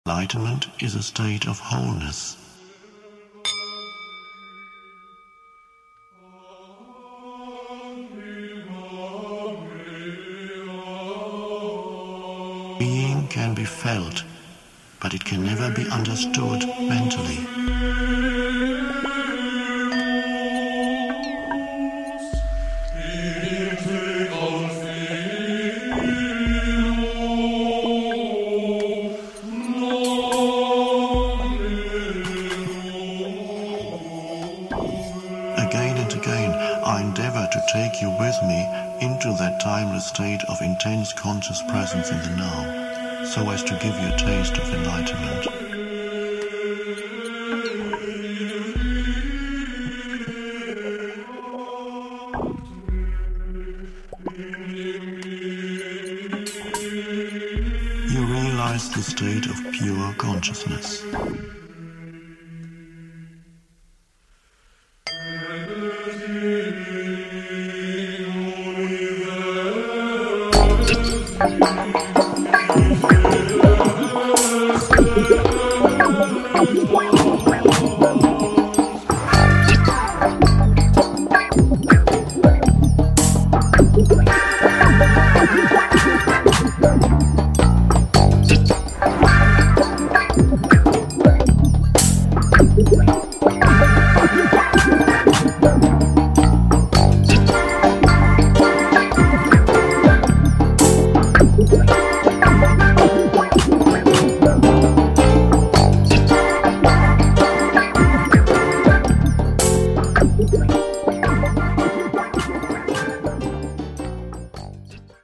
Enlightenment is a state of wholeness. Being can be felt, but it can never be understood mentally. Again and again, I endeavor to take you with me into that timeless state of intense conscious presence in the now, so as to give you a taste of enlightenment. You realize the state of pure consciousness.